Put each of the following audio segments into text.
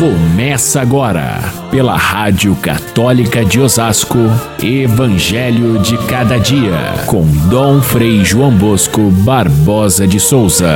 Começa agora, pela Rádio Católica de Osasco, Evangelho de Cada Dia, com Dom Frei João Bosco Barbosa de Souza.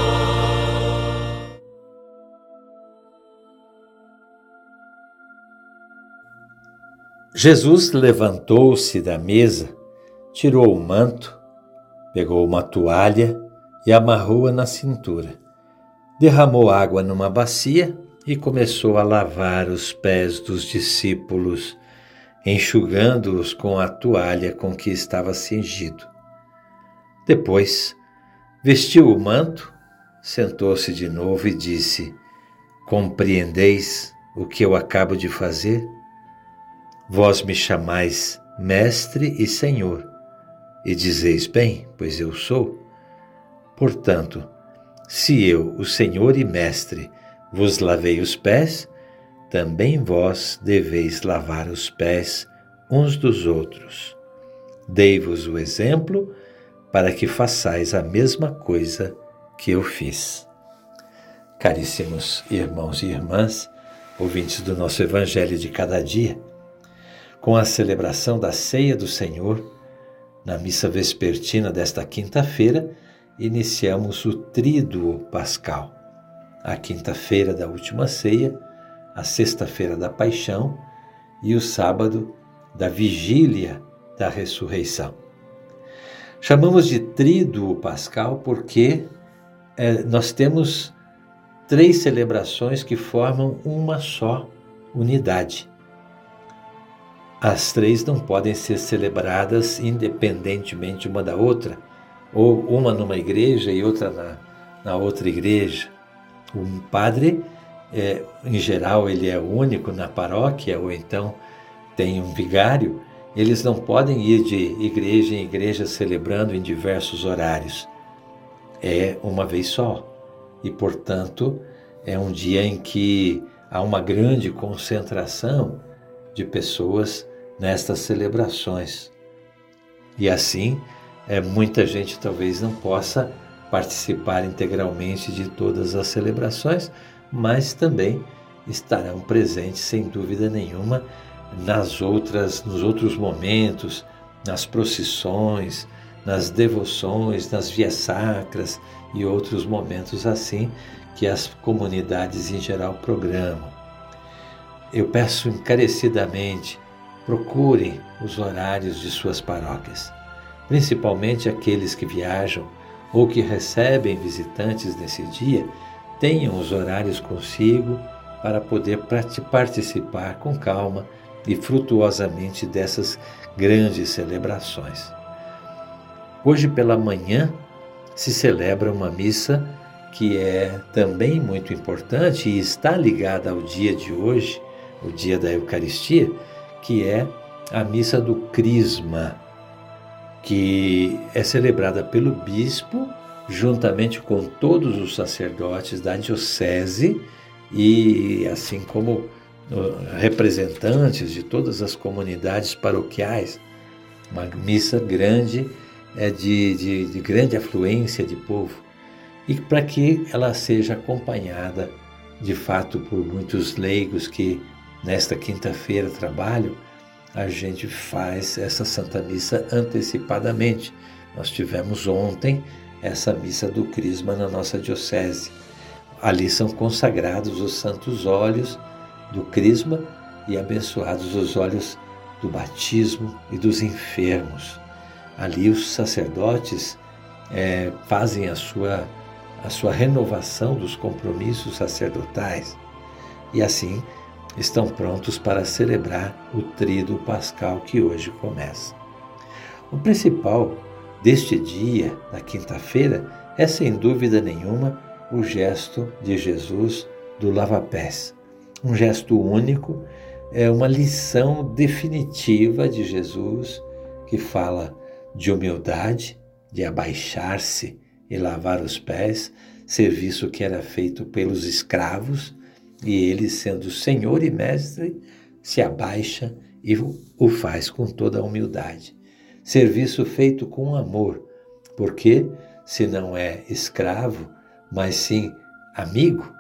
Jesus levantou-se da mesa, tirou o manto, pegou uma toalha e amarrou-a na cintura. Derramou água numa bacia e começou a lavar os pés dos discípulos, enxugando-os com a toalha com que estava cingido. Depois, vestiu o manto, sentou-se de novo e disse: "Compreendeis o que eu acabo de fazer? Vós me chamais Mestre e Senhor, e dizeis bem, pois eu sou. Portanto, se eu, o Senhor e Mestre, vos lavei os pés, também vós deveis lavar os pés uns dos outros. Dei-vos o exemplo para que façais a mesma coisa que eu fiz." Caríssimos irmãos e irmãs, ouvintes do nosso Evangelho de Cada Dia, com a celebração da Ceia do Senhor, na missa vespertina desta quinta-feira, iniciamos o Tríduo Pascal. A quinta-feira da última ceia, a sexta-feira da Paixão e o sábado da Vigília da Ressurreição. Chamamos de Tríduo Pascal porque nós temos 3 celebrações que formam uma só unidade. As 3 não podem ser celebradas independentemente uma da outra, ou uma numa igreja e outra na outra igreja. Um padre, em geral, ele é único na paróquia, ou então tem um vigário. Eles não podem ir de igreja em igreja celebrando em diversos horários. É uma vez só. E, portanto, é um dia em que há uma grande concentração de pessoas nestas celebrações. E assim, muita gente talvez não possa participar integralmente de todas as celebrações, mas também estarão presentes, sem dúvida nenhuma, nos outros momentos, nas procissões, nas devoções, nas vias sacras e outros momentos assim que as comunidades em geral programam. Eu peço encarecidamente, procurem os horários de suas paróquias, principalmente aqueles que viajam ou que recebem visitantes nesse dia, tenham os horários consigo para poder participar com calma e frutuosamente dessas grandes celebrações. Hoje pela manhã se celebra uma missa que é também muito importante e está ligada ao dia de hoje, o dia da Eucaristia, que é a missa do Crisma, que é celebrada pelo bispo, juntamente com todos os sacerdotes da diocese e assim como representantes de todas as comunidades paroquiais. Uma missa grande, de grande afluência de povo, e para que ela seja acompanhada, de fato, por muitos leigos que nesta quinta-feira trabalham, a gente faz essa Santa Missa antecipadamente. Nós tivemos ontem essa Missa do Crisma na nossa diocese. Ali são consagrados os santos óleos do Crisma e abençoados os óleos do batismo e dos enfermos. Ali os sacerdotes fazem a sua renovação dos compromissos sacerdotais e assim estão prontos para celebrar o Tríduo Pascal que hoje começa. O principal deste dia, na quinta-feira, é sem dúvida nenhuma o gesto de Jesus do lava-pés. Um gesto único, é uma lição definitiva de Jesus que fala de humildade, de abaixar-se e lavar os pés, serviço que era feito pelos escravos, e ele, sendo Senhor e Mestre, se abaixa e o faz com toda a humildade. Serviço feito com amor, porque se não é escravo, mas sim amigo,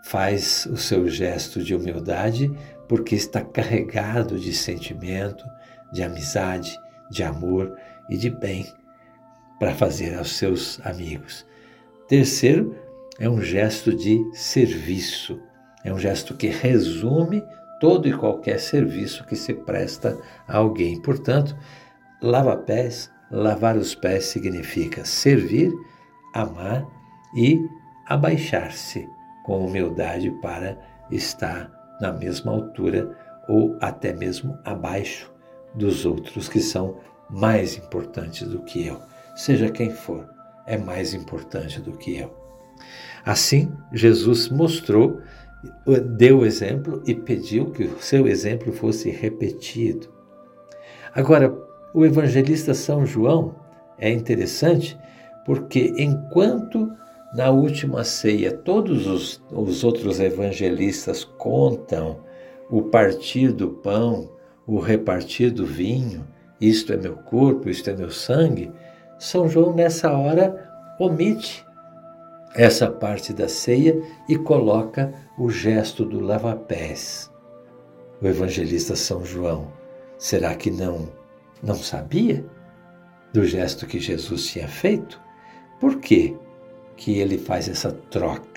faz o seu gesto de humildade porque está carregado de sentimento, de amizade, de amor e de bem para fazer aos seus amigos. Terceiro, é um gesto de serviço. É um gesto que resume todo e qualquer serviço que se presta a alguém. Portanto, lava-pés, lavar os pés significa servir, amar e abaixar-se com humildade para estar na mesma altura ou até mesmo abaixo dos outros que são mais importantes do que eu. Seja quem for, é mais importante do que eu. Assim, Jesus mostrou, deu o exemplo e pediu que o seu exemplo fosse repetido. Agora, o evangelista São João é interessante porque enquanto na última ceia todos os outros evangelistas contam o partir do pão, o repartir do vinho, isto é meu corpo, isto é meu sangue, São João nessa hora omite essa parte da ceia e coloca o gesto do lava-pés. O evangelista São João, será que não sabia do gesto que Jesus tinha feito? Por quê que ele faz essa troca?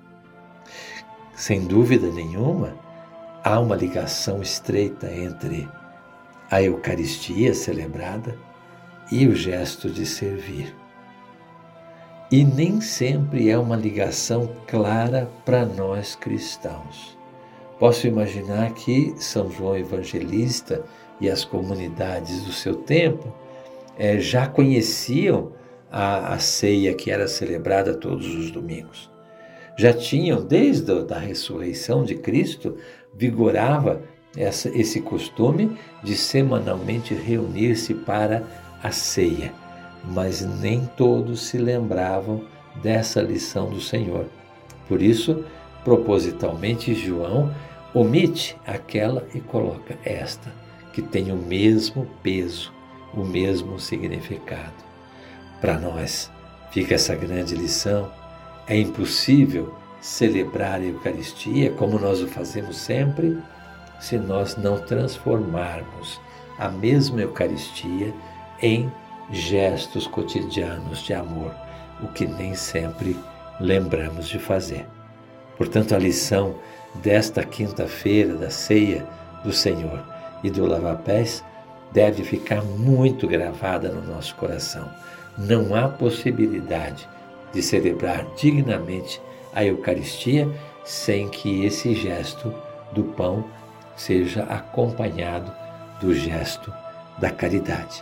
Sem dúvida nenhuma, há uma ligação estreita entre a Eucaristia celebrada e o gesto de servir. E nem sempre é uma ligação clara para nós cristãos. Posso imaginar que São João Evangelista e as comunidades do seu tempo já conheciam a ceia que era celebrada todos os domingos. Já tinham, desde a ressurreição de Cristo, vigorava esse costume de semanalmente reunir-se para a ceia. Mas nem todos se lembravam dessa lição do Senhor. Por isso, propositalmente, João omite aquela e coloca esta, que tem o mesmo peso, o mesmo significado. Para nós, fica essa grande lição. É impossível celebrar a Eucaristia, como nós o fazemos sempre, se nós não transformarmos a mesma Eucaristia em gestos cotidianos de amor, o que nem sempre lembramos de fazer. Portanto, a lição desta quinta-feira da ceia do Senhor e do lava-pés deve ficar muito gravada no nosso coração. Não há possibilidade de celebrar dignamente a Eucaristia sem que esse gesto do pão seja acompanhado do gesto da caridade.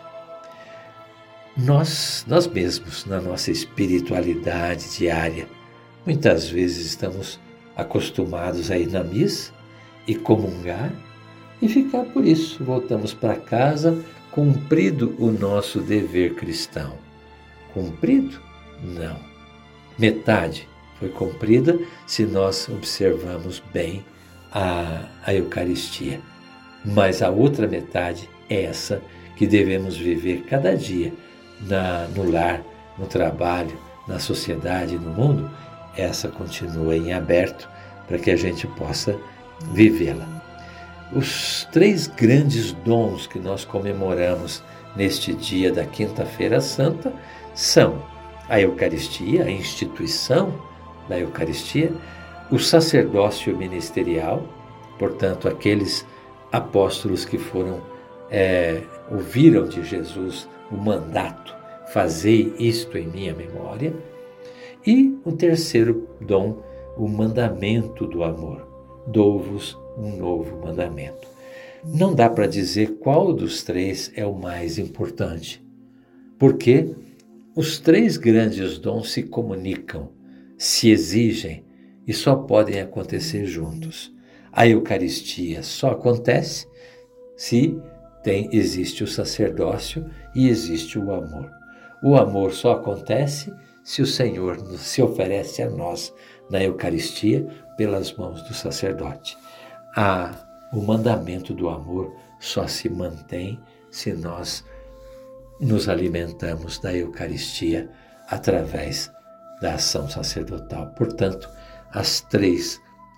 Nós mesmos, na nossa espiritualidade diária, muitas vezes estamos acostumados a ir na missa e comungar e ficar por isso. Voltamos para casa cumprido o nosso dever cristão. Cumprido? Não. Metade foi cumprida se nós observamos bem a Eucaristia. Mas a outra metade é essa que devemos viver cada dia, no lar, no trabalho, na sociedade, no mundo. Essa continua em aberto para que a gente possa vivê-la. Os 3 grandes dons que nós comemoramos neste dia da Quinta-feira Santa são a Eucaristia, a instituição da Eucaristia, o sacerdócio ministerial, portanto, aqueles apóstolos que ouviram de Jesus o mandato, fazei isto em minha memória, e o terceiro dom, o mandamento do amor, dou-vos um novo mandamento. Não dá para dizer qual dos 3 é o mais importante, porque os 3 grandes dons se comunicam, se exigem e só podem acontecer juntos. A Eucaristia só acontece se existe o sacerdócio e existe o amor. O amor só acontece se o Senhor se oferece a nós na Eucaristia pelas mãos do sacerdote. O mandamento do amor só se mantém se nós nos alimentamos da Eucaristia através da ação sacerdotal. Portanto, as 3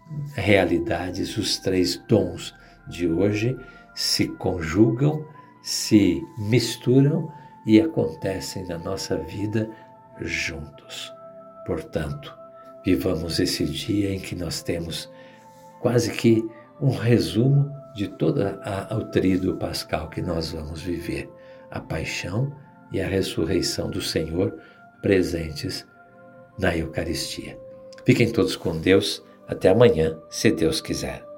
realidades, os 3 dons de hoje se conjugam, se misturam e acontecem na nossa vida juntos. Portanto, vivamos esse dia em que nós temos quase que um resumo de todo o tríduo pascal que nós vamos viver, a paixão e a ressurreição do Senhor presentes na Eucaristia. Fiquem todos com Deus. Até amanhã, se Deus quiser.